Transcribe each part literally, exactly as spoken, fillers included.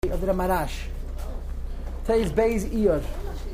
of the Marash. Today is Beis Iyar.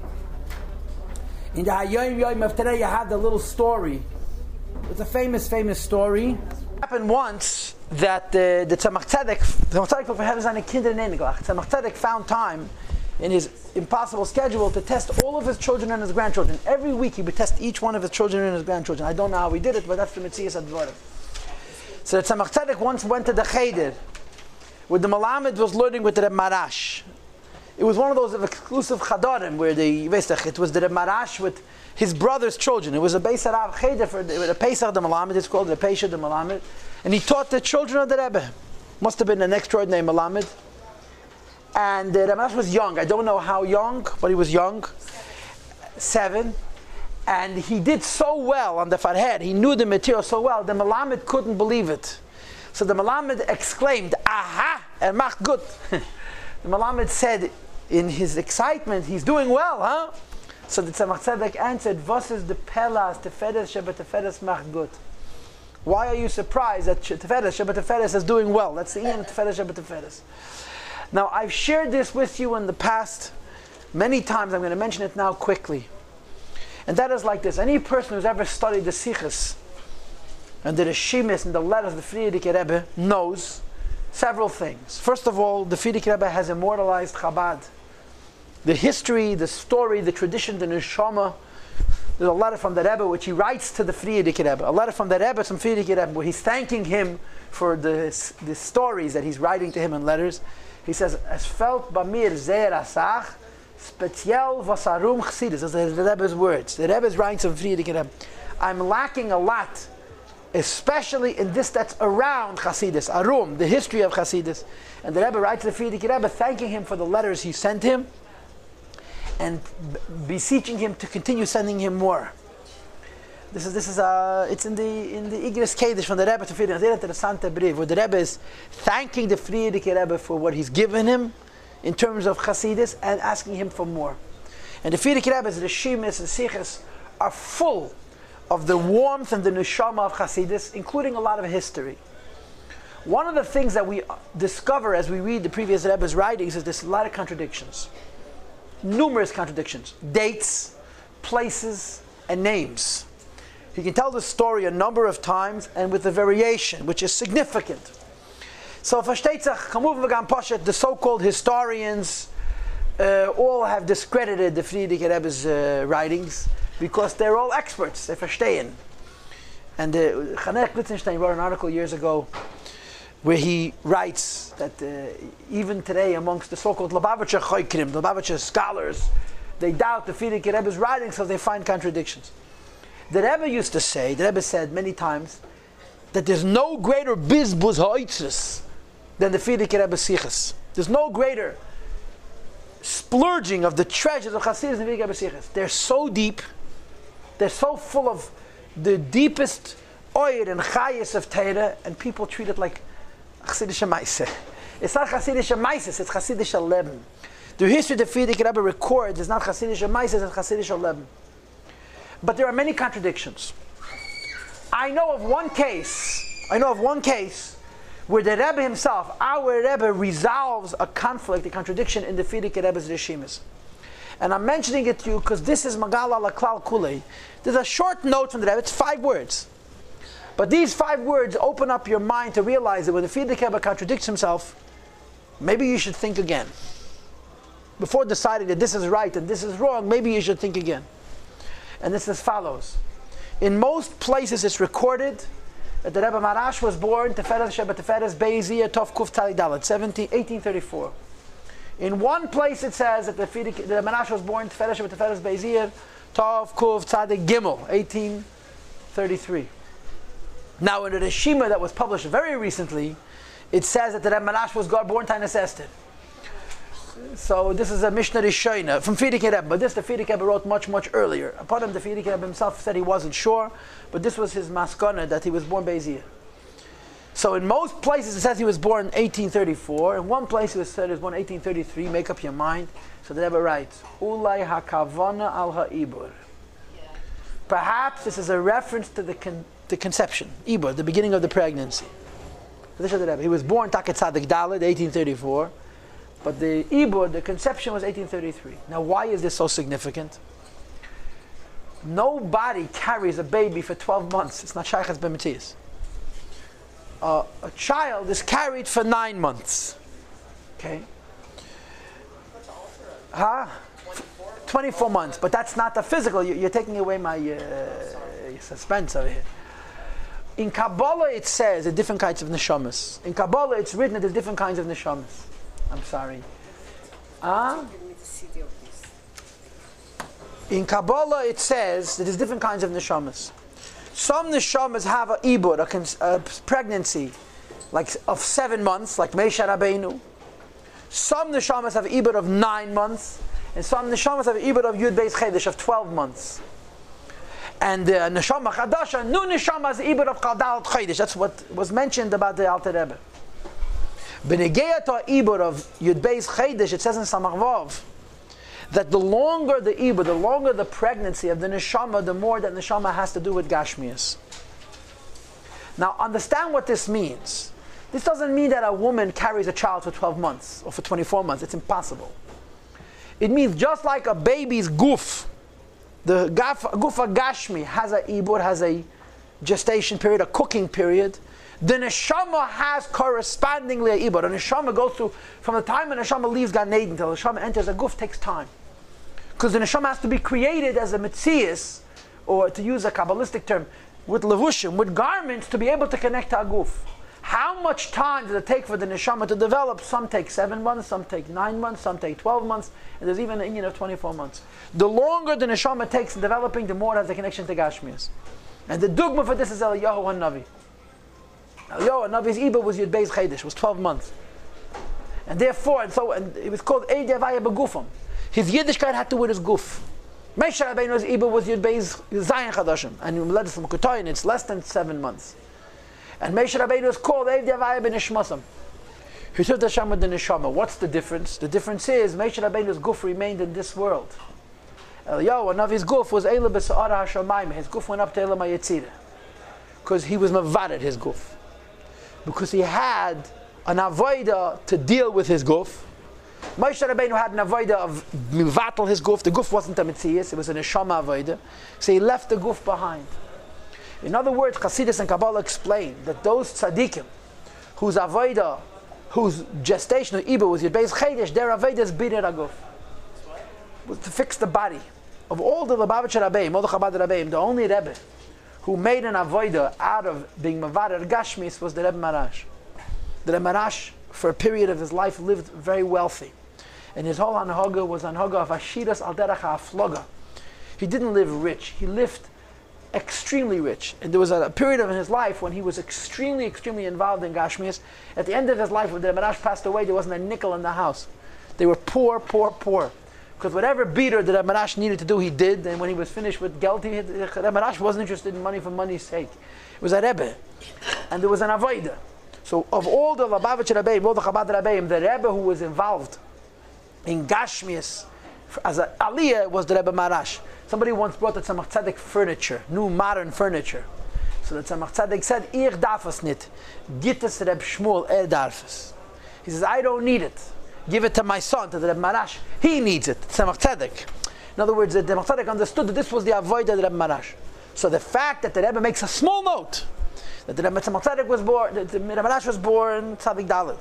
In the Hayyim Yom of today, you have the little story. It's a famous, famous story. It happened once that uh, the Tzemach Tzedek, Tzemach Tzedek for having seine Kinder in Englach. Tzemach Tzedek found time in his impossible schedule to test all of his children and his grandchildren. Every week he would test each one of his children and his grandchildren. I don't know how he did it, but that's the Metzias Advarim. So the Tzemach Tzedek once went to the Cheder, where the Malamed was learning with the Reb Marash. It was one of those exclusive Chadarim where the it was the Reb Marash with his brother's children. It was a Beis Harav Cheder for the Pesach the Malamed. It's called the Pesach the Malamed, and he taught the children of the Rebbe. Must have been an extraordinary Malamed. And the Reb Marash was young. I don't know how young, but he was young, seven. And he did so well on the Farhed. He knew the material so well. The Malamed couldn't believe it. So the Malamed exclaimed, "Aha!" and mach gut. The Malamed said, in his excitement, "He's doing well, huh?" So the Tzemach Tzedek answered, "Was is the pelas teferes sheba teferes mach gut?" Why are you surprised that teferes sheba teferes is doing well? That's the end of teferes sheba teferes. Now, I've shared this with you in the past many times. I'm going to mention it now quickly. And that is like this. Any person who's ever studied the Sichos and the Rishimis and the letters of the Frierdiker Rebbe knows several things. First of all, the Frierdiker Rebbe has immortalized Chabad. The history, the story, the tradition, the Neshama. There's a letter from the Rebbe which he writes to the Frierdiker Rebbe. A letter from the Rebbe, from Frierdiker Rebbe, where he's thanking him for the, the stories that he's writing to him in letters. He says, "Es felt bamir zeer asach, speziell vasarum chassidus." Those are the Rebbe's words. The Rebbe is writing to Frierdiker Rebbe. "I'm lacking a lot, especially in this that's around Chassidus, Arum, the history of Chassidus." And the Rebbe writes to the Frierdiker Rebbe, thanking him for the letters he sent him, and beseeching him to continue sending him more. This is this is uh it's in the in the Igris Kedesh from the Rebbe to Frierdiker, very interessante brief, where the Rebbe is thanking the Frierdiker Rebbe for what he's given him in terms of Chassidus and asking him for more. And the Frierdiker Rebbe's Rishimis and Sichos are full of the warmth and the neshama of Chassidus, including a lot of history. One of the things that we discover as we read the previous Rebbe's writings is there's a lot of contradictions. Numerous contradictions. Dates, places, and names. He can tell the story a number of times and with a variation, which is significant. So, versteht sich, kamuv v'gam poshet, the so-called historians uh, all have discredited the Frierdiker Rebbe's uh, writings, because they're all experts, they verstehen. And uh, Chanech Lichtenstein wrote an article years ago where he writes that uh, even today amongst the so-called Lubavitcher Choykrim, the Lubavitcher scholars, they doubt the Frierdiker Rebbe's writings because they find contradictions. The Rebbe used to say, the Rebbe said many times, that there's no greater bizbuz ha'oitzes than the Frierdiker Rebbe's Sichos. There's no greater splurging of the treasures of Chassidus than the Frierdiker Rebbe's Sichos. They're so deep, they're so full of the deepest oyer and chayes of Torah, and people treat it like Chassidische Meise. It's not Chassidische Meises, it's Chassidische Leben. The history the Frierdiker Rebbe records is not Chassidische Meises, it's Chassidische Leben. But there are many contradictions. I know of one case, I know of one case where the Rebbe himself, our Rebbe, resolves a conflict, a contradiction in the Frierdiker Rebbe's Rishimis. And I'm mentioning it to you because this is Magala Laklal Kulei. There's a short note from the Rebbe, it's five words. But these five words open up your mind to realize that when the Frierdiker Rebbe contradicts himself, maybe you should think again. Before deciding that this is right and this is wrong, maybe you should think again. And this is as follows. In most places it's recorded that the Rebbe Marash was born Teferes Sheba Teferes Beis Iyar Tov Kuf Tali Dalet, eighteen thirty-four. In one place it says that the, the Marash was born Teferes Sheba Teferes Beis Iyar Tov Kuf Tzadik Gimel, eighteen thirty-three. Now in the Rishima that was published very recently, it says that the Rebbe Marash was born Tainus Esther. So this is a Mishnah Rishoina from Frierdiker Rebbe, but this the Frierdiker Rebbe wrote much, much earlier. Upon him, the Frierdiker Rebbe himself said he wasn't sure, but this was his maskana, that he was born Beis Iyar. So in most places it says he was born eighteen thirty-four. In one place it said he was born eighteen thirty-three. Make up your mind. So the Rebbe writes, Ulai hakavana al ha'ibur. Perhaps this is a reference to the con- the conception, ibur, the beginning of the pregnancy. This is the Rebbe. He was born Taket Tzadik Dalet, eighteen thirty-four. But the ibur, the conception, was eighteen thirty-three. Now, why is this so significant? Nobody carries a baby for twelve months. It's not shaykhas b'metzias. Uh, a child is carried for nine months. Okay? Huh? twenty-four months. But that's not the physical. You're taking away my uh, suspense over here. In Kabbalah it says there are different kinds of neshamas. In Kabbalah it's written that there's different kinds of neshamas. I'm sorry. Huh? In Kabbalah it says that there's different kinds of neshamas. Some neshamas have a ibur, a, cons- a pregnancy, like of seven months, like Moshe Rabbeinu. Some neshamas have an ibur of nine months, and some neshamas have an ibur of Yud Beis Chedesh of twelve months. And the uh, neshama chadasha, new neshama has an ibur of Chadal Chedesh. That's what was mentioned about the Alter Rebbe. B'negei to ibur of Yud Beis Chedesh, it says in Samach Vav that the longer the ibur, the longer the pregnancy of the neshama, the more that neshama has to do with Gashmias. Now understand what this means. This doesn't mean that a woman carries a child for twelve months or for twenty-four months. It's impossible. It means just like a baby's goof, the gufa gashmi has a ibur, has a gestation period, a cooking period. The neshama has correspondingly a ibur. The neshama goes through, from the time the neshama leaves Gan Eden until the neshama enters a guf, takes time. Because the neshama has to be created as a metzias, or to use a Kabbalistic term, with levushim, with garments, to be able to connect to a guf. How much time does it take for the neshama to develop? Some take seven months, some take nine months, some take twelve months, and there's even an Indian of twenty-four months. The longer the neshama takes in developing, the more it has a connection to Gashmias. And the dogma for this is Eliyahu HaNavi. Eliyahu HaNavi's ibur was Yud Beis Chedesh, was twelve months. And therefore, and so, and it was called Eid Yavaya Begufam. His Yiddishkeit had to do with his guf. Moshe Rabbeinu's ibur was Yud Beis Zayin Chadashim, and in Ledes L'Mukutayin, it's less than seven months. And Moshe Rabbeinu is called Eid Yavaya B'Nishmasam. He served Hashem with the neshama. What's the difference? The difference is Moshe Rabbeinu's guf remained in this world. Eliyahu HaNavi's guf was Eila B'Sa'ara HaShamayim. His guf went up to Eila HaYetzirah. Because he was mavared his guf. Because he had an avodah to deal with his guf. Moshe Rabbeinu had an avodah of mivatal his guf. The guf wasn't a metzias, it was a neshama avodah. So he left the guf behind. In other words, Chassidus and Kabbalah explain that those tzaddikim whose avodah, whose gestational ibur was Yud Beis Chedesh, their avodah is birer aguf, was to fix the body. Of all the Lubavitcher Rabbeim, all the Chabad Rabbeim, the only Rebbe who made an avodah out of being mavarer gashmis was the Rebbe Marash. The Rebbe Marash, for a period of his life, lived very wealthy, and his whole anhaga was anhaga of ashiras al derech ha'afloga. He didn't live rich; he lived extremely rich. And there was a, a period of his life when he was extremely, extremely involved in Gashmias. At the end of his life, when the Marash passed away, there wasn't a nickel in the house. They were poor, poor, poor. Because whatever beater that Marash needed to do, he did. And when he was finished with Geld, the Marash wasn't interested in money for money's sake. It was a Rebbe. And there was an Avodah. So of all the Lubavitcher Rabbeim, all the Chabad Rabbeim, the Rebbe who was involved in Gashmias as an Aliyah was the Rebbe Marash. Somebody once brought the Tzemach Tzedek furniture, new modern furniture. So the Tzemach Tzedek said, "Ich darf es nicht. Git es Reb Shmuel, er darf es." He says, "I don't need it. Give it to my son, to the Reb Marash. He needs it." Tzemach Tzedek. In other words, the Tzemach Tzedek understood that this was the avodah of the Reb Marash. So the fact that the Rebbe makes a small note that the Rebbe Tzemach Tzedek was born, that the Reb Marash was born Tzadik Daled,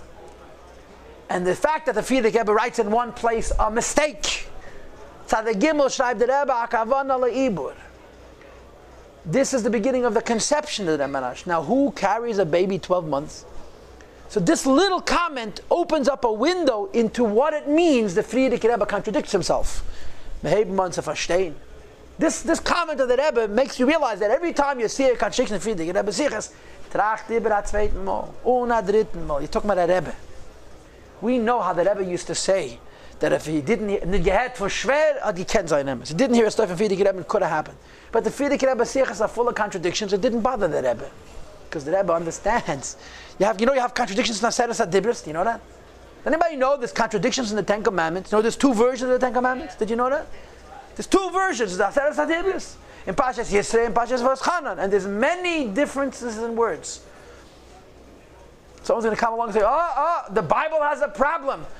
and the fact that the Frierdiker Rebbe writes in one place a mistake. Tzadik Gimel schreibt der Rebbe Akavana leibur. This is the beginning of the conception of the Marash. Now, who carries a baby twelve months? So this little comment opens up a window into what it means the Frierdiker Rebbe contradicts himself. This this comment of the Rebbe makes you realize that every time you see a contradiction in Frierdiker Rebbe sichas, tracht lieber a zweiten Mal, und a dritten Mal. You're talking about a Rebbe. We know how the Rebbe used to say that if he didn't, nicht gehört for schwer, hat gekannt sein Emes. He didn't hear a stuff in Frierdiker Rebbe, it could have happened. But the Frierdiker Rebbe sichas are full of contradictions. It didn't bother the Rebbe, because the Rebbe understands. You have, you know, you have contradictions in Aseret HaDibros. Do you know that? Anybody know there's contradictions in the Ten Commandments? You know, there's two versions of the Ten Commandments. Did you know that? There's two versions of the Aseret HaDibros. In Pashas Yisrei and Pashas Voschanan, and there's many differences in words. Someone's going to come along and say, "Oh, oh, the Bible has a problem.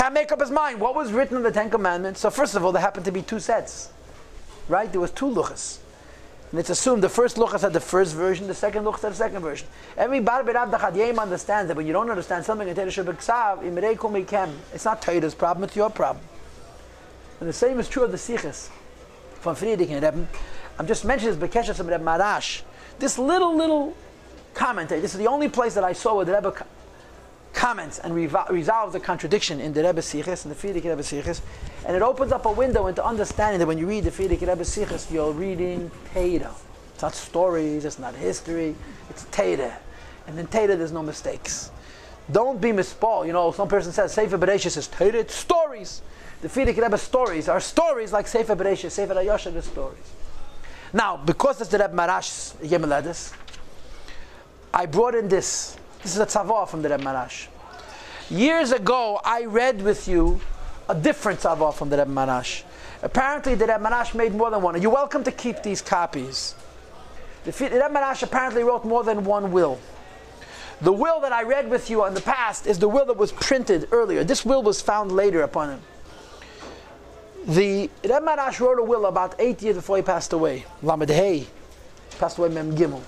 Can't make up his mind. What was written in the Ten Commandments? So first of all, there happened to be two sets. Right? There was two luchas. And it's assumed the first luchas had the first version, the second luchas had the second version. Every Bar B'Rav Dachadyeim understands that when you don't understand something in Torah Shebeksav, Imrei Kol Meikem, it's not Torah's problem, it's your problem. And the same is true of the Sichos from Friedrich and Rebbe. I'm just mentioning this Bekeshes of Rebbe Marash. This little, little commentary, this is the only place that I saw where the Rebbe co- comments and revol- resolves the contradiction in the Rebbe Sichos, in the Friedrich Rebbe Sichos. And it opens up a window into understanding that when you read the Friedrich Rebbe Sichos, you're reading Torah. It's not stories, it's not history, it's Torah. And in Torah there's no mistakes. Don't be misspelled. You know, some person says Sefer Bereshis is Torah, it's stories. The Friedrich Rebbe stories are stories like Sefer Bereshis, Sefer HaYosher is stories. Now, because it's the Rebbe Marash Yemeledis, I brought in this. This is a tzavah from the Rebbe Marash. Years ago, I read with you a different tzavah from the Rebbe Marash. Apparently, the Rebbe Marash made more than one. And you're welcome to keep these copies. The, the Rebbe Marash apparently wrote more than one will. The will that I read with you in the past is the will that was printed earlier. This will was found later upon him. The Rebbe Marash wrote a will about eight years before he passed away. Lamed Hey, passed away Mem Gimel.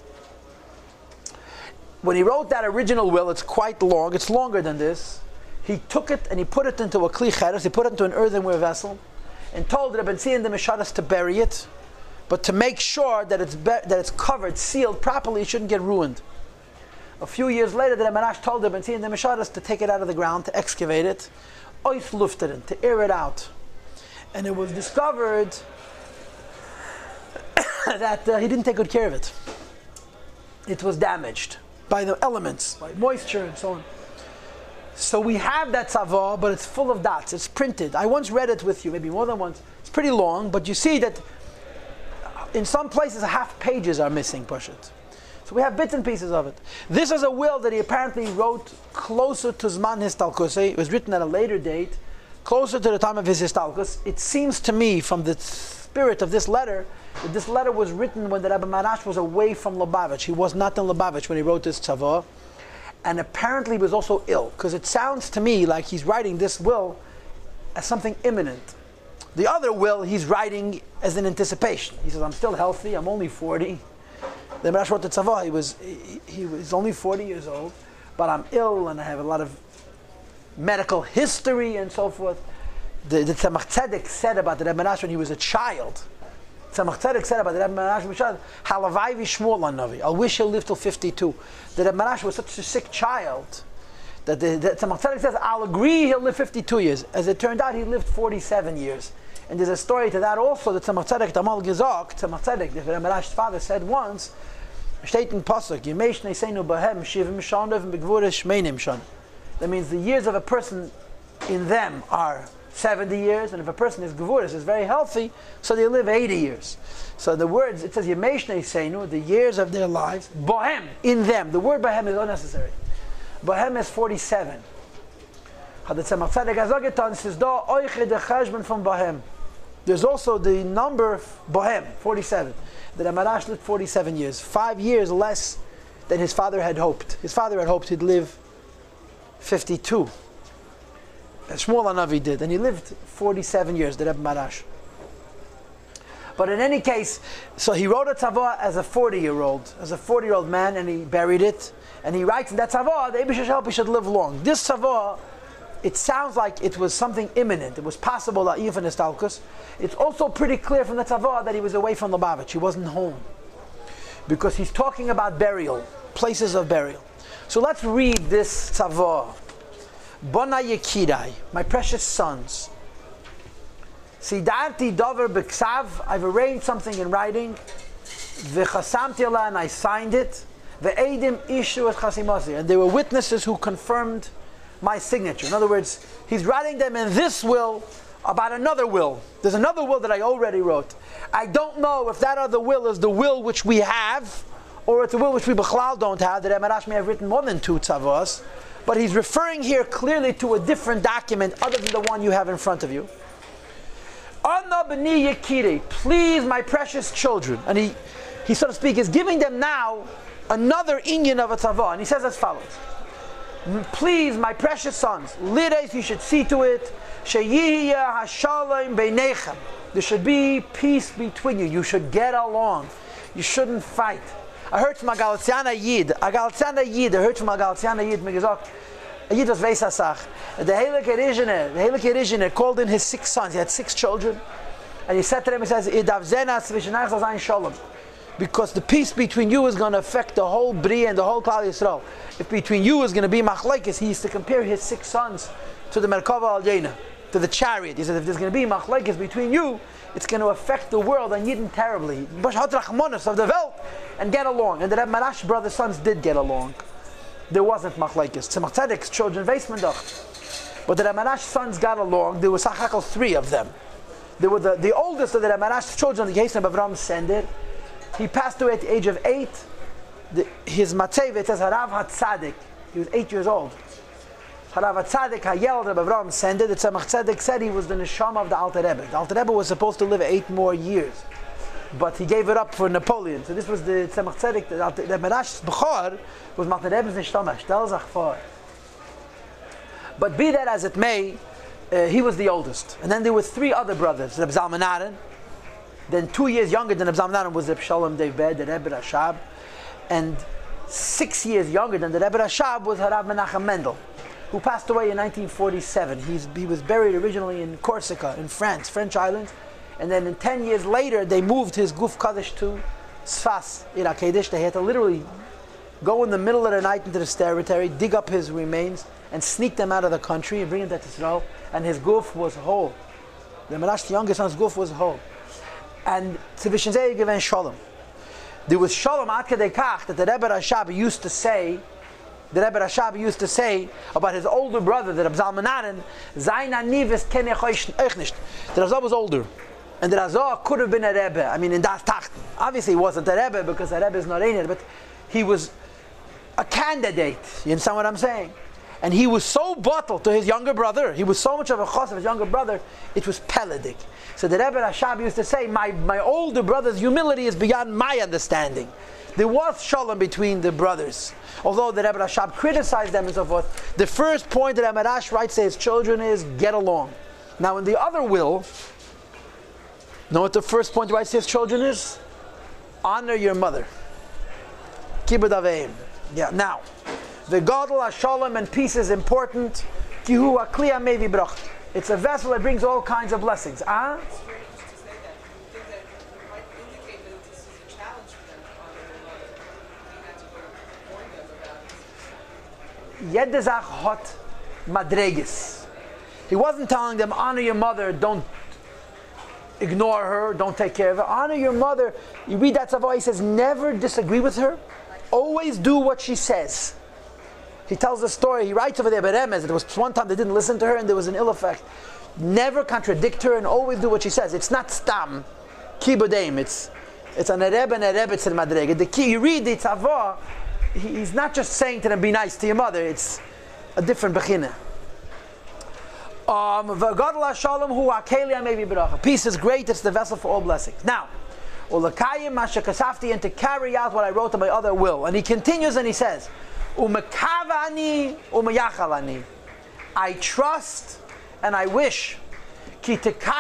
When he wrote that original will, it's quite long. It's longer than this. He took it and he put it into a kli cheres. He put it into an earthenware vessel, and told Rebbe Tzvi and the Meshadas to bury it, but to make sure that it's be- that it's covered, sealed properly. It shouldn't get ruined. A few years later, the Rebbe Marash told Rebbe Tzvi and the Meshadas to take it out of the ground, to excavate it, ois lufteren, to air it out. And it was discovered that uh, he didn't take good care of it. It was damaged by the elements, by moisture and so on. So we have that tzavah, but it's full of dots. It's printed. I once read it with you, maybe more than once. It's pretty long, but you see that in some places half pages are missing, Pashut. So we have bits and pieces of it. This is a will that he apparently wrote closer to Zman Histalkus. It was written at a later date, closer to the time of his Histalkus. It seems to me, from the spirit of this letter, that this letter was written when the Rebbe Marash was away from Lubavitch. He was not in Lubavitch when he wrote this tzavah. And apparently he was also ill, because it sounds to me like he's writing this will as something imminent. The other will he's writing as an anticipation. He says, I'm still healthy, I'm only forty. The Marash wrote the tzavah, he was, he, he was only forty years old, but I'm ill and I have a lot of medical history and so forth. The, the Tzemach Tzedek said about the Rebbe Marash when he was a child, Tzemach Tzedek said about the Rebbe Marash, Halavai v'shmuel lanavi. I wish he'll live till fifty-two. The Rebbe Marash was such a sick child that the, the Tzemach Tzedek says, I'll agree he'll live fifty-two years. As it turned out, he lived forty-seven years. And there's a story to that also, that Tzemach Tzedek, Tamal Gezok, Tzemach Tzedek, the Rebbe Marash's father, said once, Shteit in Pasuk, Yemesh Neseinu Bahem, Shivim Shanav, Begvurish Meinim Shan. That means the years of a person in them are seventy years, and if a person is Gevuris, is very healthy, so they live eighty years. So the words, it says Yemesh Neseinu, the years of their lives, Bohem, in them. The word Bohem is unnecessary. Bohem is forty-seven. There's also the number Bohem, forty-seven. The Marash lived forty-seven years, five years less than his father had hoped. His father had hoped he'd live fifty-two. As Shmuel Hanavi did, and he lived forty-seven years, the Rebbe Marash. But in any case, so he wrote a tzavah as a forty-year-old, as a forty-year-old man, and he buried it. And he writes in that tzavah, the Eibush Hashem should live long. This tzavah, it sounds like it was something imminent. It was possible that even Histalkus. It's also pretty clear from the tzavah that he was away from Lubavitch. He wasn't home. Because he's talking about burial, places of burial. So let's read this tzavah. Bona Yekirai, my precious sons. Sidarti Dover B'Ksav, I've arranged something in writing. V'chasamti Allah, and I signed it. V'edim Ishu et Chasimasi, and there were witnesses who confirmed my signature. In other words, he's writing them in this will about another will. There's another will that I already wrote. I don't know if that other will is the will which we have, or it's a will which we B'chlal don't have. That Marash may have written more than two tzavos. But he's referring here clearly to a different document other than the one you have in front of you. Anna b'ni yekiri, please my precious children. And he, he so to speak, is giving them now another inyan of a tzavah. And he says as follows. please, my precious sons, lides, you should see to it, sheyiyah hashalom beinechem. There should be peace between you. You should get along. You shouldn't fight. I heard from a Galiciana Yid, a Galiciana Yid, I heard from a Galiciana Yid, mir gesagt, a Yid was Veisasach. The Heilige Erizhiner, the Heilige Erizhiner called in his six sons. He had six children. And he said to them, he says, because the peace between you is going to affect the whole Bria and the whole Klal Yisrael. If between you is going to be machlekes, he used to compare his six sons to the Merkava Al-Yena, to the chariot. He said, if there's going to be machlekes between you, it's going to affect the world and Yidden terribly. Of the Welt, and get along. And the Reb Marash brothers' sons did get along. There wasn't machlekes. Tzemach Tzedek's children, Veismendach. But the Reb Marash's sons got along. There was Sachakal three of them. They were the, the oldest of the Reb Marash's children, the case of Avram Sender. He passed away at the age of eight. The, his Matzevet says Harav HaTzadik. He was eight years old. Harav HaTzadik Hayel Reb Avram Sender. The Tzemach Tzedek said he was the neshama of the Alter Rebbe. The Alter Rebbe was supposed to live eight more years, but he gave it up for Napoleon. So this was the Tzemach Tzedek. The Reb Marash's Bechor was Alter Rebbe's neshama. Shtel zach vor. But be that as it may, uh, he was the oldest. And then there were three other brothers. Reb Zalman Aaron. Then two years younger than Reb Zalman Aaron was Reb Shalom Dov Ber, the Rebbe Rashab. And six years younger than the Rebbe Rashab was Harav Menachem Mendel, who passed away in nineteen forty-seven. He's, he was buried originally in Corsica, in France, French islands. And then in ten years later, they moved his Guf Kaddish to Sfas, Iraq Kedish. They had to literally go in the middle of the night into this territory, dig up his remains, and sneak them out of the country and bring them to Israel. And his Guf was whole. The Marash, the youngest son's Guf was whole. And Tzivishn Zeh given Shalom. There was Shalom Ad Kedei Kach that the Rebbe Rashab used to say, the Rebbe Rashab used to say about his older brother, the Reb Zalman Aaron, Zayin Anivis Ken Euch Nicht. The Razah was older. And the Razah could have been a Rebbe. I mean, in Das Tacht. Obviously, he wasn't a Rebbe because a Rebbe is not in it, but he was a candidate. You understand what I'm saying? And he was so bottled to his younger brother. He was so much of a chos of his younger brother, it was peladik. So the Rebbe Rashab used to say, my, my older brother's humility is beyond my understanding. There was shalom between the brothers. Although the Rebbe Rashab criticized them and so forth, the first point that Rebbe Rash writes to his children is, get along. Now in the other will, know what the first point he writes to his children is? Honor your mother. Kibud Aveim. Yeah, now, the Gadol HaShalom and peace is important. Kihu HaKli HaMevi Brach. It's a vessel that brings all kinds of blessings. Ah? Jede Zach hot madregis. He wasn't telling them, honor your mother, don't ignore her, don't take care of her. Honor your mother. You read that Tzavah, he says, never disagree with her. Always do what she says. He tells the story, he writes over there, Beremez, there was one time they didn't listen to her and there was an ill effect. Never contradict her and always do what she says. It's not stam, kibudeim, it's it's an ereb and erebetz in madrega. The key, you read the Tzavah, he's not just saying to them, be nice to your mother, it's a different bechina. Um, peace is great, it's the vessel for all blessings. Now, and to carry out what I wrote in my other will. And he continues and he says, I trust and I wish you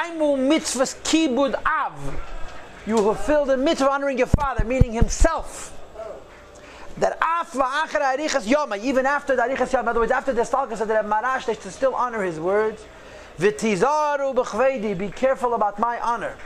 fulfill the mitzvah honoring your father, meaning himself. That even after the Arichas Yom, in other words, after the Stalkas of the Marash, they should still honor his words. Be careful about my honor.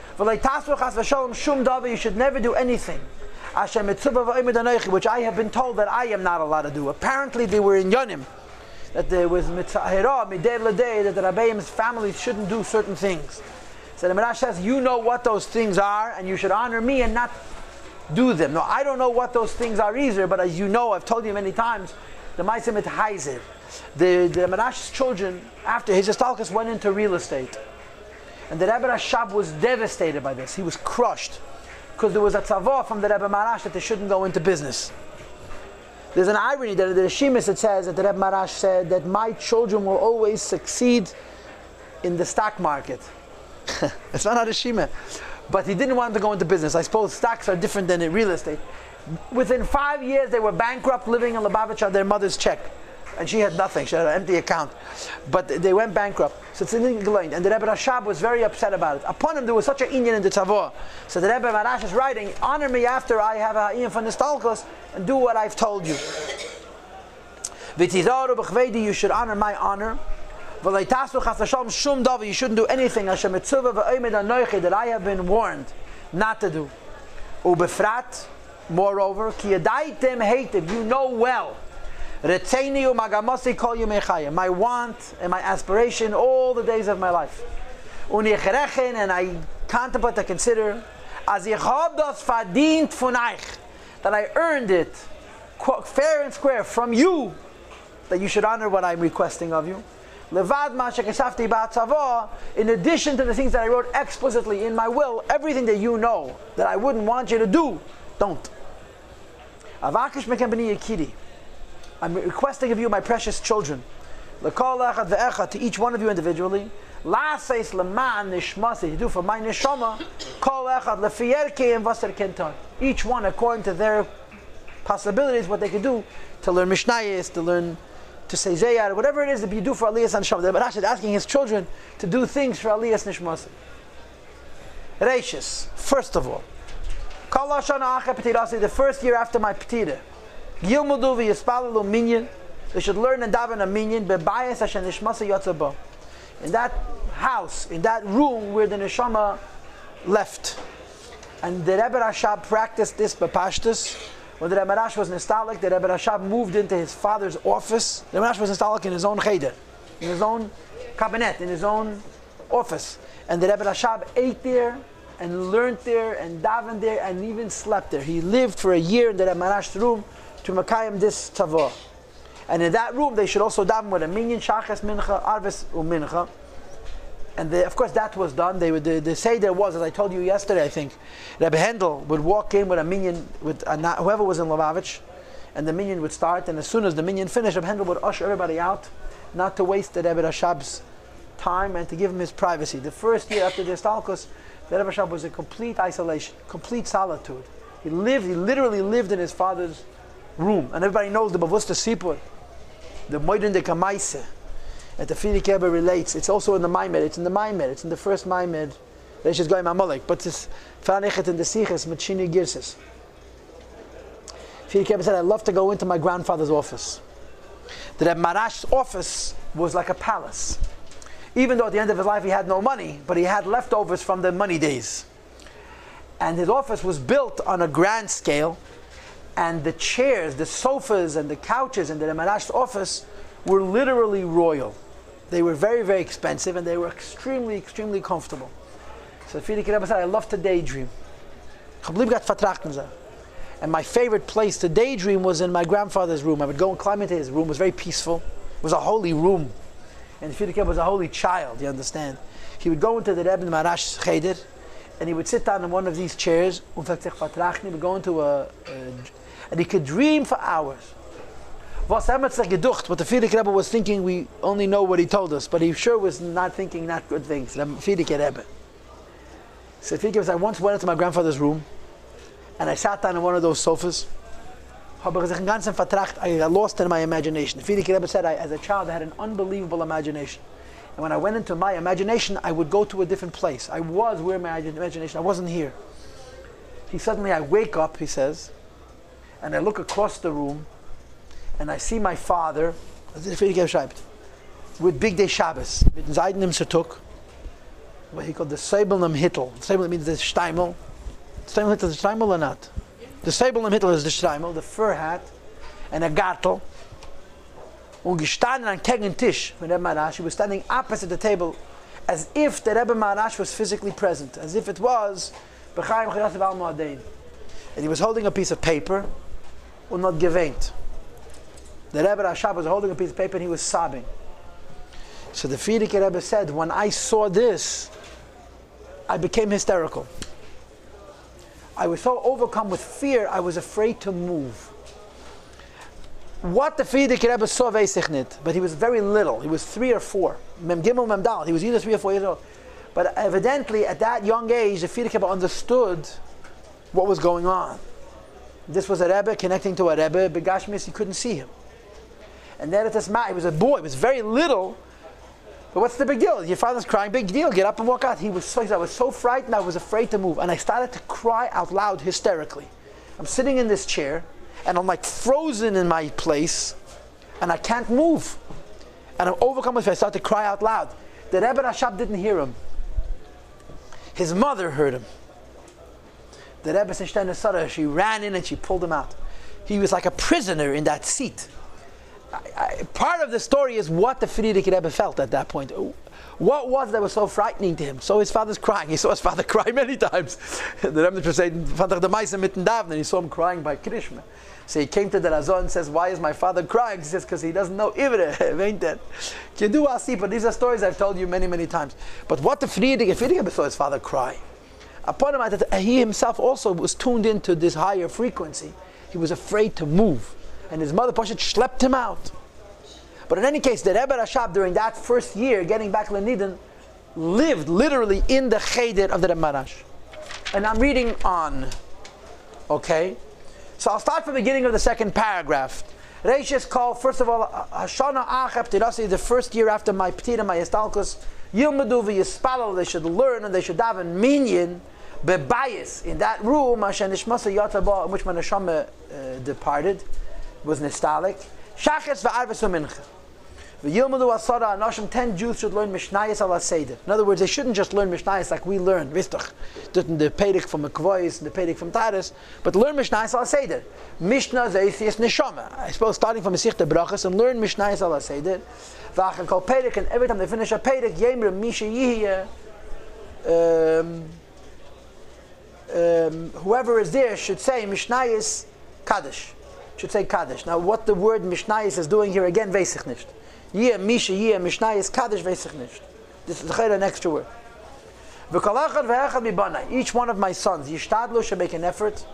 You should never do anything which I have been told that I am not allowed to do. Apparently they were in Yonim, that there was mitzahira, midei l'dei, that the Rabbeim's family shouldn't do certain things. So the Marash says, you know what those things are, and you should honor me and not do them. No, I don't know what those things are either, but as you know, I've told you many times, the Maisim et Heiser, the the Marash's children, after his Istalkas, went into real estate. And the Rebbe Rashab was devastated by this. He was crushed. Because there was a tzavah from the Rebbe Marash that they shouldn't go into business. There's an irony that the Rishimis, it says that the Rebbe Marash said that my children will always succeed in the stock market. It's not a Rishimah. But he didn't want them to go into business. I suppose stocks are different than in real estate. Within five years they were bankrupt, living in Lubavitch on their mother's check. and she had nothing. She had an empty account. But they went bankrupt. So it's in England. And the Rebbe Rashab was very upset about it. Upon him, there was such an inyan in the Tavor. So the Rebbe Marash is writing, honor me after I have a inyan from the Stalkos and do what I've told you. You should honor my honor. You shouldn't do anything that I have been warned not to do. Ubefrat, moreover, you know well. My want and my aspiration all the days of my life. And I contemplate, I consider, that I earned it fair and square from you, that you should honor what I'm requesting of you. In addition to the things that I wrote explicitly in my will, everything that you know that I wouldn't want you to do, don't. I'm requesting of you, my precious children, to each one of you individually, to do for my neshama, each one according to their possibilities, what they could do, to learn Mishnayos, to learn to say Zayar, whatever it is that you do for Aliyas Neshama. The Barash is asking his children to do things for Aliyas Neshama. Reishis, first of all, the first year after my Petira, they should learn and daven a minyan in that house, in that room where the Neshama left. And the Rebbe Rashab practiced this b'pashtus. When the Rebbe Rash was nostalgic, the Rebbe Rashab moved into his father's office. The Rebbe Rash was nostalgic in his own cheder, in his own cabinet, in his own office. And the Rebbe Rashab ate there, and learned there, and davened there, and even slept there. He lived for a year in the Rebbe Rash's room to makayim this tavor. And in that room, they should also daven with a minyan, shachas, mincha, arvis, umincha. And the, of course that was done. They would, the, the seder was, as I told you yesterday, I think, Rebbe Hendel would walk in with a minyan, with a, whoever was in Lubavitch, and the minyan would start, and as soon as the minyan finished, Rebbe Hendel would usher everybody out, not to waste the Rebbe Rashab's time and to give him his privacy. The first year after the Stalkos, the Rebbe Rashab was in complete isolation, complete solitude. He lived, he literally lived in his father's room. And everybody knows the Bavusta Sipur, the Moedin de Kamaise, and the Frierdiker Rebbe relates. It's also in the Maimed. It's in the Maimed. It's in the first Maimed. Reish is going Amalek, but it's Fanichet in the Siches mit Shini Girses. Frierdiker Rebbe said, "I love to go into my grandfather's office." The Rebbe Marash's office was like a palace. Even though at the end of his life he had no money, but he had leftovers from the money days. And his office was built on a grand scale, and the chairs, the sofas, and the couches in the Rebbe Marash's office were literally royal. They were very, very expensive, and they were extremely, extremely comfortable. So Frierdiker Rebbe said, I love to daydream. And my favorite place to daydream was in my grandfather's room. I would go and climb into his room. It was very peaceful. It was a holy room. And Frierdiker Rebbe was a holy child, you understand. He would go into the Rebbe Marash cheder, and he would sit down in one of these chairs, he would go into a, a and he could dream for hours. What the Frierdiker Rebbe was thinking, we only know what he told us, but he sure was not thinking not good things. Frierdiker Rebbe. So Frierdiker Rebbe said, I once went into my grandfather's room, and I sat down on one of those sofas. I got lost in my imagination. Frierdiker Rebbe said, I, as a child, I had an unbelievable imagination. And when I went into my imagination, I would go to a different place. I was where my imagination, I wasn't here. He suddenly, I wake up, he says, and I look across the room, and I see my father, with Big Day Shabbos, mit Zeidenim Sertuk, what he called the Seibelnam Hittel. Seibelnam means the Steimel. Steimel Hittel is the Steimel or not? The Seibelnam Hittel is the Steimel, the fur hat, and a Gartel. Und gestanden an Kegen Tisch with Rebbe Marash. He was standing opposite the table, as if the Rebbe Marash was physically present, as if it was B'chaim Chayat Val Moadein. And he was holding a piece of paper, und not geweint. The Rebbe Rashab was holding a piece of paper and he was sobbing. So the Frierdiker Rebbe said, when I saw this, I became hysterical. I was so overcome with fear, I was afraid to move. What the Frierdiker Rebbe saw, Veisichnet, but he was very little. He was three or four. Mem Gimel, Mem Dal. He was either three or four years old. But evidently, at that young age, the Frierdiker Rebbe understood what was going on. This was a Rebbe connecting to a Rebbe. Begashmis, he couldn't see him. And then at this mat, he was a boy, he was very little. But what's the big deal? Your father's crying, big deal, get up and walk out. He was so, I was so frightened, I was afraid to move. And I started to cry out loud hysterically. I'm sitting in this chair, and I'm like frozen in my place, and I can't move. And I'm overcome with fear. I start to cry out loud. The Rebbe Rashab didn't hear him. His mother heard him. The Rebbe Sinstein, she ran in and she pulled him out. He was like a prisoner in that seat. I, I, part of the story is what the Frierdiker Rebbe felt at that point. What was that was so frightening to him? So his father's crying. He saw his father cry many times. The Rebbe said, "Vater the Meise mitten davnen." He saw him crying by Krishma. So he came to the Razon and says, "Why is my father crying?" He says, "Because he doesn't know Ivre." Ain't that? You do asi, but these are stories I've told you many, many times. But what the Frierdiker Frierdiker saw his father cry. Upon him, he himself also was tuned into this higher frequency. He was afraid to move, and his mother Poshet schlepped him out. But in any case, the Rebbe Rashab during that first year, getting back Leniden, lived literally in the cheder of the Rebbe Marash. And I'm reading on. Okay, so I'll start from the beginning of the second paragraph. Reish is called, first of all, Hashana Achab Tirasi, the first year after my Ptira, my Estalkus, Yilmadu v'Yispalal, they should learn and they should daven minyan, bebayis, in that room, Hashem Nishmasa Yataba, in which my Neshama uh, departed, was Nistalik, Shachas v'Arvas v'Mincha. V'Yilmadu Asara Anashim, ten Jews should learn Mishnayis ala Seder. In other words, they shouldn't just learn Mishnayis like we learn, Vistach, the Pedic from Mekvois and the Pedic from Taris, but learn Mishnayis ala Seder. Mishnah Zeithias Neshama. I suppose starting from Masechta Brachas and learn Mishnayis ala Seder. V'Achar Kol Pedic, and every time they finish a Pedic, Yemre Misha Yihya, um, um, whoever is there should say Mishnayis Kaddish. Should say Kaddish. Now what the word Mishnayis is doing here again, Veisich nicht. Yeh Misha Yeh Mishnayis Kaddish Veisich nicht. This is an extra word. Each one of my sons, Yishtadlu, should make an effort.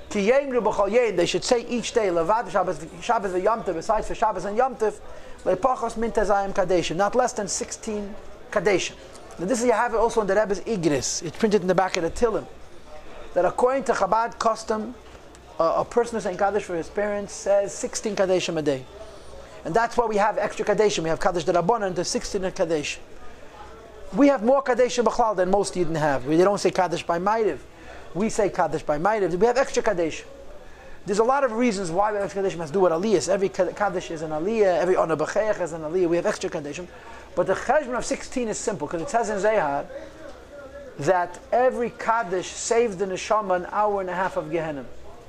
They should say each day, Levad Shabbos Shabbos and besides for Shabbos and Yom Tov, Lepachos Mintazayim Kadeshim, not less than sixteen Kadeshim. Now this is, you have it also in the Rebbe's Igris. It's printed in the back of the Tillim. That according to Chabad custom, uh, a person who's saying Kaddish for his parents says sixteen Kadeshim a day. And that's why we have extra Kadeshim. We have Kaddish the Rabbanan and the sixteen Kadeshim. We have more Kadeshim B'chlal than most Yidden have. We, they don't say Kaddish by Ma'ariv. We say Kaddish by Ma'ariv. We have extra Kadeshim. There's a lot of reasons why we have extra Kadeshim. Has to do with Aliyahs. Every Kaddish is an Aliyah. Every Ona B'cheach is an Aliyah. We have extra Kadeshim. But the Cheshbon of sixteen is simple, because it says in Zehar that every Kaddish saves the Neshama an hour and a half of Gehenna.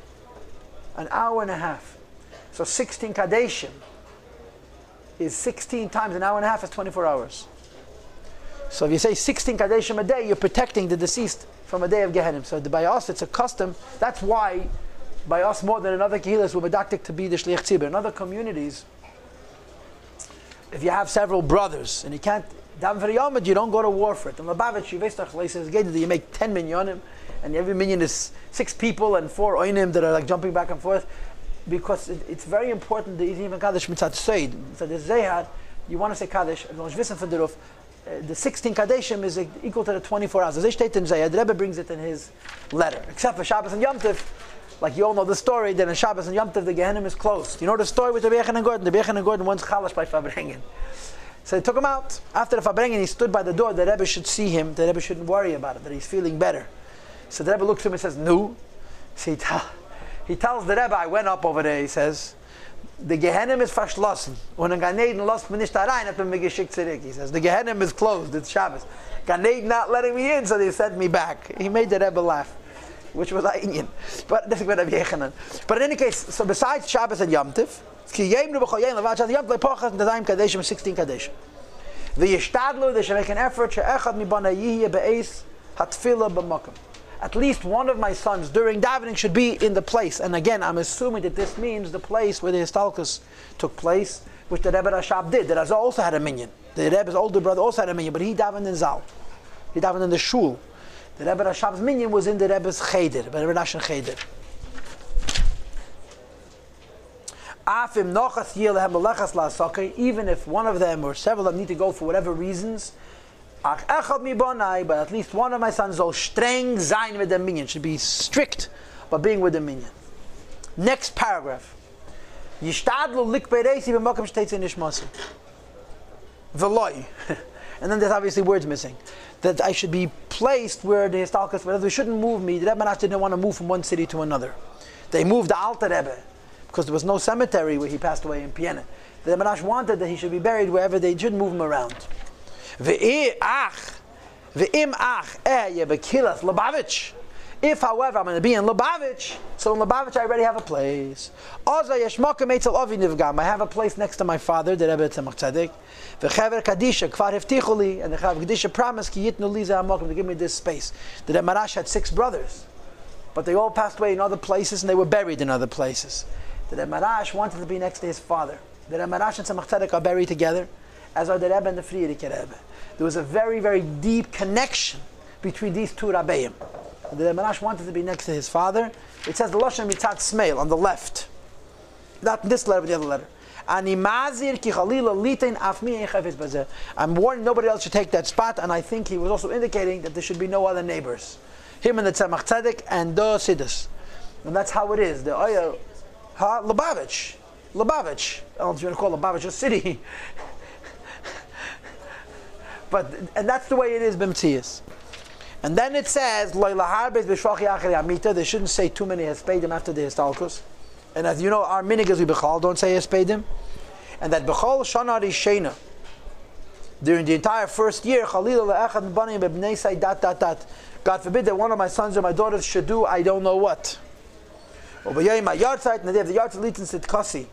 An hour and a half. So sixteen Kadeshim is sixteen times an hour and a half is twenty-four hours. So if you say sixteen Kadeshim a day, you're protecting the deceased from a day of Gehenna. So by us, it's a custom. That's why, by us more than another Kehilas, we're medactic to be the Shliach Tzibur. In other communities, if you have several brothers, and you can't, daven for Yomad, you don't go to war for it. And Labavitch, you says, you make ten minyanim, and every minyan is six people and four oinim that are like jumping back and forth. Because it, it's very important that even Kaddish mitzat seid. So the Zehar, you want to say Kaddish, the sixteen Kadeshim is equal to the twenty-four hours. The Rebbe brings it in his letter. Except for Shabbos and Yom Tov, like you all know the story, that in Shabbos and Yom Tov the Gehenna is closed. You know the story with the Bechen and Gordon? The Bechen and Gordon once chalash by Fabrengen. So they took him out. After the Fabrengen, he stood by the door. The Rebbe should see him. The Rebbe shouldn't worry about it, that he's feeling better. So the Rebbe looks at him and says, "No." So he tells He tells the Rebbe, I went up over there, he says, the Gehenna is verschlossen. Und in Gan Eden lost me nicht rein, hat man mir geschickt zurück. He says, the Gehenna is closed, it's Shabbos. Gan Eden not letting me in, so they sent me back. He made the Rebbe laugh, which was Inyan. But this is what Rebbe Yechanan. But in any case, so besides Shabbos and Yom Tov, sixteen Kadeshim. The Yishtadlu, they should make an effort, she'echad mi bana yihye be'ez hatfila b'makom. At least one of my sons during davening should be in the place. And again, I'm assuming that this means the place where the Histalkus took place, which the Rebbe Rashab did. The Razal also had a minyan. The Rebbe's older brother also had a minyan, but he davened in Zal. He davened in the shul. The Rebbe Rashab's minyan was in the Rebbe's cheder, the Rebbe Rashan cheder. Even if one of them or several of them need to go for whatever reasons, but at least one of my sons will streng sein with the minyan, should be strict about being with the minyan. Next paragraph. Yishtadlu likbei reisi b'makom shteitz nishmasi. V'loi. And then there's obviously words missing. That I should be placed where the Histalkas, but they shouldn't move me. The Rebbe Manash didn't want to move from one city to another. They moved the Alter Rebbe because there was no cemetery where he passed away in Vienna. The Rebbe Manash wanted that he should be buried wherever they shouldn't move him around. Ve'im ach, eh yebekilas Lubavitch. If, however, I'm going to be in Lubavitch, so in Lubavitch I already have a place. I have a place next to my father, the Rebbe Tzemach Tzedek. V'chever Kadisha, Kfar Heftichuli, and the Chaver Kadisha promised Ki Yitnu Li Zeh HaMokim, to give me this space. The Rebbe Marash had six brothers, but they all passed away in other places and they were buried in other places. The Rebbe Marash wanted to be next to his father. The Rebbe Marash and Tzemach Tzedek are buried together, as are the Rebbe and the Frierdiker Rebbe. There was a very, very deep connection between these two Rabbeim. The Rebbe Marash wanted to be next to his father. It says the Lashon Mitzat Smeil on the left. Not this letter, but the other letter. I'm warning nobody else should take that spot, and I think he was also indicating that there should be no other neighbors. Him and the Tzemach Tzedek and the Siddur. And that's how it is. The Oya, ha, Lubavitch. Lubavitch. I don't know if you want to call Lubavitch a city. But, and that's the way it is, B'mtzias. And then it says, they shouldn't say too many hespedim after the histalkus. And as you know, our minig is we bechal, don't say hespedim. And that bechal shana rishena, during the entire first year, God forbid that one of my sons or my daughters should do I don't know what. And the day of the yahrzeit,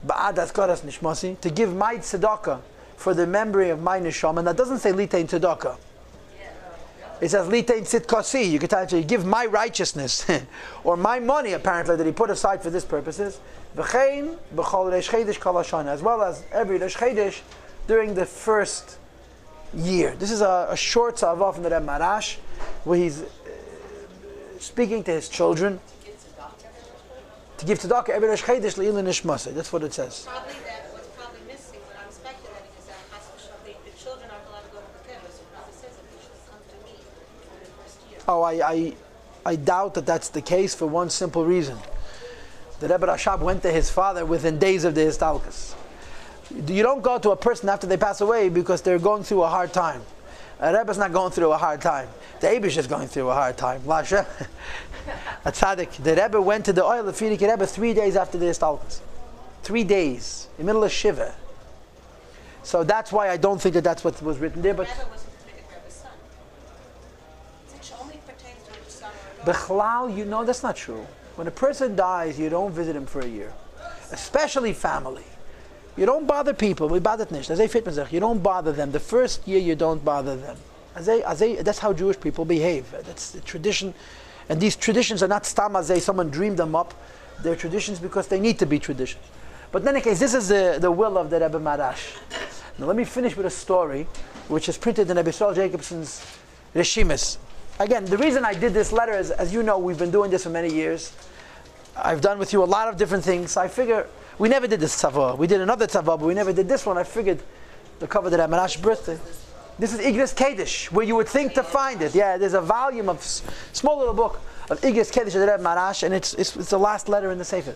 to give my tzedakah for the memory of my neshama. And that doesn't say litein tzedakah. It says litein tzidkasi. You could actually give my righteousness or my money, apparently, that he put aside for this purposes. V'chein b'chol Reish Chodesh kol hashana, as well as every Reish Chodesh during the first year. This is a, a short tzavah from the Rebbe Marash, where he's uh, speaking to his children to give tzedakah every Reish Chodesh le'ilin nishmaseh. That's what it says. Probably that what's probably missing, what I'm speculating, is that the, the children aren't allowed to go to the kibbutz. So it probably says that they should come to me for the first year. Oh, I, I, I doubt that that's the case for one simple reason. The Rebbe Rashab went to his father within days of the Histalkus. You don't go to a person after they pass away because they're going through a hard time. A Rebbe's not going through a hard time. The Eibush is going through a hard time. Lasha. A tzaddik. The Rebbe went to the oil of Frierdiker Rebbe three days after the Histalkus. Three days. In the middle of Shiva. So that's why I don't think that that's what was written there. But The Rebbe wasn't Frierdiker Rebbe's son. It only pertains to his son or daughter. Bechlal, you know that's not true. When a person dies, you don't visit him for a year. Especially family. You don't bother people. We bother nicht. You don't bother them. The first year you don't bother them. As they, as they, that's how Jewish people behave. That's the tradition. And these traditions are not stam as they, someone dreamed them up. They're traditions because they need to be traditions. But in any case, this is the, the will of the Rebbe Marash. Now let me finish with a story which is printed in Rebbe Yisrael Jacobson's Reshimis. Again, the reason I did this letter is, as you know, we've been doing this for many years. I've done with you a lot of different things. So I figure, we never did this tzavah. We did another tzavah, but we never did this one. I figured the cover that Rebbe Marash's birthday. This is Igros Kodesh, where you would think to find it. Yeah, there's a volume of, small little book of Igros Kodesh of the Rebbe Marash, and it's, it's, it's the last letter in the Sefer.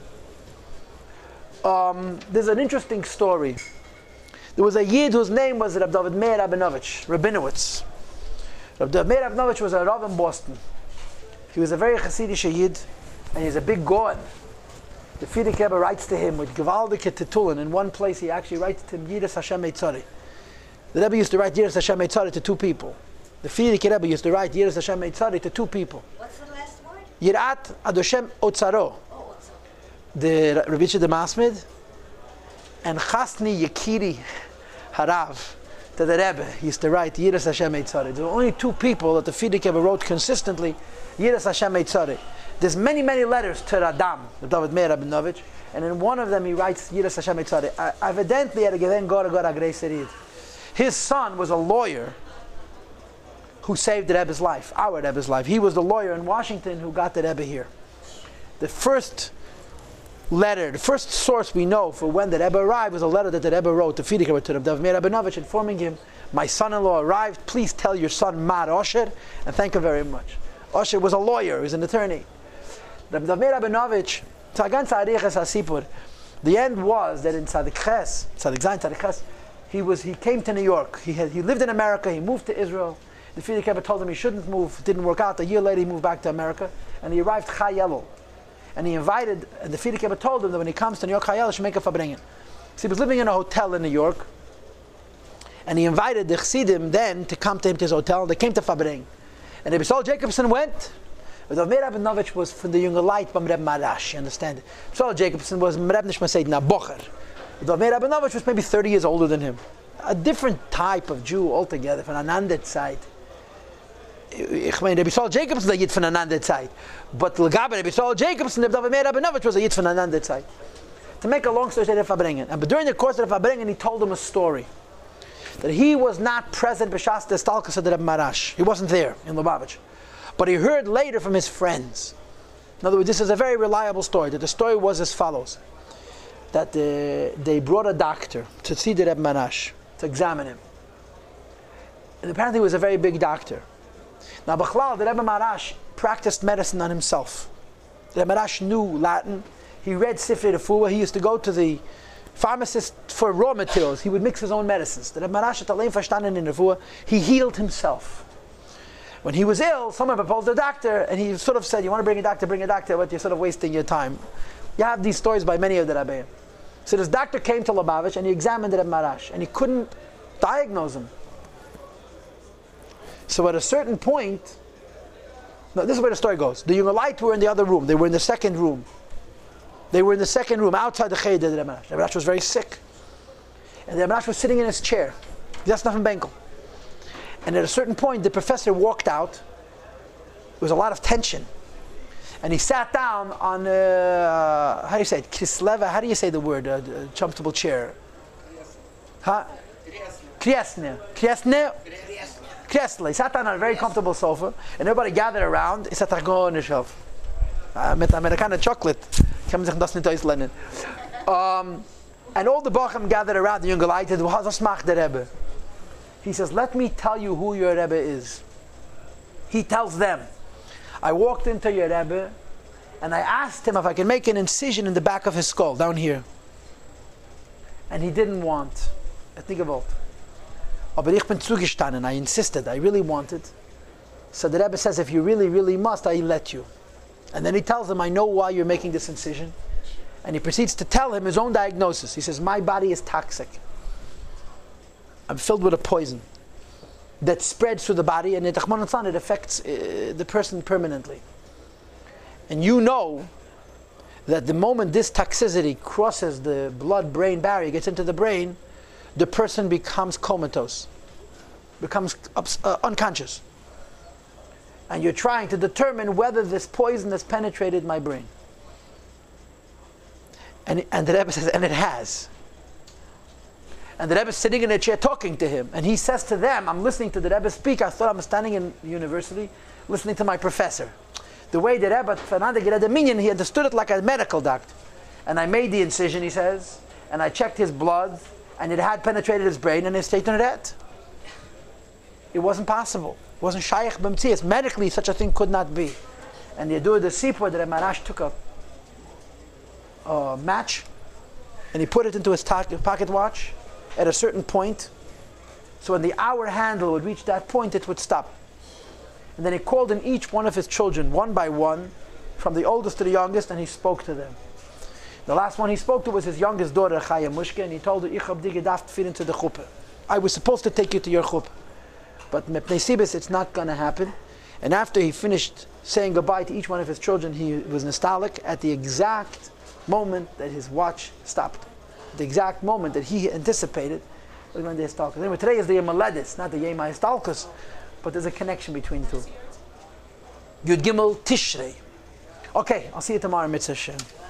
Um, there's an interesting story. There was a Yid whose name was Reb David Meir Rabinovich, Rabinowitz. Reb David Meir Rabinovich was a Rav in Boston. He was a very Hasidic Yid, and he's a big God. The Frierdiker Rebbe writes to him with Gewaldike Titulin. In one place he actually writes to him Yiras Hashem Eitzari. The Rebbe used to write Yiras Hashem Eitzari to two people. The Frierdiker Rebbe used to write Yiras Hashem Eitzari to two people. What's the last word? Yirat Adoshem Otzaro. Oh, Otzaro. The Rebbe the Masmid. And Chasni Yekiri Harav. To the Rebbe he used to write Yiras Hashem Eitzari. There were only two people that the Frierdiker Rebbe wrote consistently Yiras Hashem Eitzari. There's many, many letters to Radam, the David Meir Rabinovich, and in one of them he writes Yiras Hashem Eitzari. Evidently, at a given Gora Gora Greiserid. His son was a lawyer who saved the Rebbe's life, our Rebbe's life. He was the lawyer in Washington who got the Rebbe here. The first letter, the first source we know for when the Rebbe arrived was a letter that the Rebbe wrote to Frierdiker Rebbe to David Meir Rabinovich, informing him, my son-in-law arrived, please tell your son Mar Osher, and thank him very much. Osher was a lawyer, he was an attorney. David Meir Rabinovich, to a ganz ariches hasipur, The end was that in Tzadik Ches, Tzadik Zayin, Tzadik Ches, he was he came to New York. He had he lived in America. He moved to Israel. The Frierdiker Rebbe told him he shouldn't move. It didn't work out. A year later, he moved back to America, and he arrived Chai Elul. And he invited. And the Frierdiker Rebbe told him that when he comes to New York, Chai Elul, he should make a fabringen. So he was living in a hotel in New York, and he invited the Chassidim then to come to him to his hotel. And they came to fabring, and Rebbe Saul Jacobson went. But Rav Meir Rabinovich was from the younger light, from Rebbe Marash. You understand? Rebbe Saul Jacobson was Rebbe Nishma Seidina Bocher. Rav Meir Rabinovich was maybe thirty years older than him. A different type of Jew altogether, from Anandit side. Ich meine, Rebbe Saul Jacobson was a Yid from Anandit side. But Lagabe Rebbe Saul Jacobson, Rav Meir Rabinovich was a Yid from Anandit side. To make a long story short, Fabringen. And but during the course of the Fabringen, he told him a story. That he was not present b'shas the Stalkus of the Rebbe Marash. He wasn't there in Lubavitch. But he heard later from his friends. In other words, this is a very reliable story. That the story was as follows. That uh, they brought a doctor to see the Rebbe Marash, to examine him. And apparently he was a very big doctor. Now, B'chlal, the Rebbe Marash practiced medicine on himself. The Rebbe Marash knew Latin. He read Sifrei Refuah. He used to go to the pharmacist for raw materials. He would mix his own medicines. The Rebbe Marash hat allein verstanden in Refuah. He healed himself. When he was ill, someone proposed a doctor, and he sort of said, you want to bring a doctor, bring a doctor, but you're sort of wasting your time. You have these stories by many of the Rebbeim. So this doctor came to Lubavitch, and he examined the Rebbe Marash, and he couldn't diagnose him. So at a certain point, no, this is where the story goes. The Yungalite were in the other room. They were in the second room. They were in the second room, outside the Cheder of the Rebbe Marash. The Rebbe Marash was very sick. And the Rebbe Marash was sitting in his chair. That's nothing Benkel. And at a certain point, the professor walked out. There was a lot of tension. And he sat down on, uh, how do you say it? Kisleva, how do you say the word? Uh, a comfortable chair. Huh? Kriesne. Kriesne? Kriesle. He sat down on a very comfortable sofa. And everybody gathered around. He said, go on yourself. Mit Amerikaner chocolate. Kann man sich das nicht auslernen. Um, and all the Bacham gathered around the young Leute. Was macht der Rebbe? He says, let me tell you who your Rebbe is. He tells them. I walked into your Rebbe and I asked him if I could make an incision in the back of his skull, down here. And he didn't want. I think about. Aber ich bin zugestanden. I insisted. I really wanted. So the Rebbe says, if you really, really must, I let you. And then he tells him, I know why you're making this incision. And he proceeds to tell him his own diagnosis. He says, my body is toxic. I'm filled with a poison that spreads through the body, and it, it affects uh, the person permanently. And you know that the moment this toxicity crosses the blood-brain barrier, gets into the brain, the person becomes comatose, becomes ups, uh, unconscious. And you're trying to determine whether this poison has penetrated my brain. And, and the Rebbe says, and it has. And the Rebbe is sitting in a chair talking to him. And he says to them, I'm listening to the Rebbe speak. I thought I'm standing in university listening to my professor. The way the Rebbe, Fernando Geredominian, he understood it like a medical doctor. And I made the incision, he says, and I checked his blood, and it had penetrated his brain, and it stayed on it. It wasn't possible. It wasn't shaykh b'mtzias. Medically, such a thing could not be. And the Yadur the Sipur, the Rebbe Marash took a, a match, and he put it into his ta- pocket watch, at a certain point, so when the hour handle would reach that point, it would stop. And then he called in each one of his children, one by one, from the oldest to the youngest, and he spoke to them. The last one he spoke to was his youngest daughter, Chaya Mushke, and he told her, Ich hab dich gedacht fit into the chuppah. I was supposed to take you to your chuppah. But mepnei sibis, it's not going to happen. And after he finished saying goodbye to each one of his children, he was nostalgic at the exact moment that his watch stopped. The exact moment that he anticipated was when the Histalkus. Anyway, today is the Yom Haledis, not the Yom Histalkus, but there's a connection between the two. Yud Gimel Tishrei. Okay, I'll see you tomorrow, Mitzvah Shem.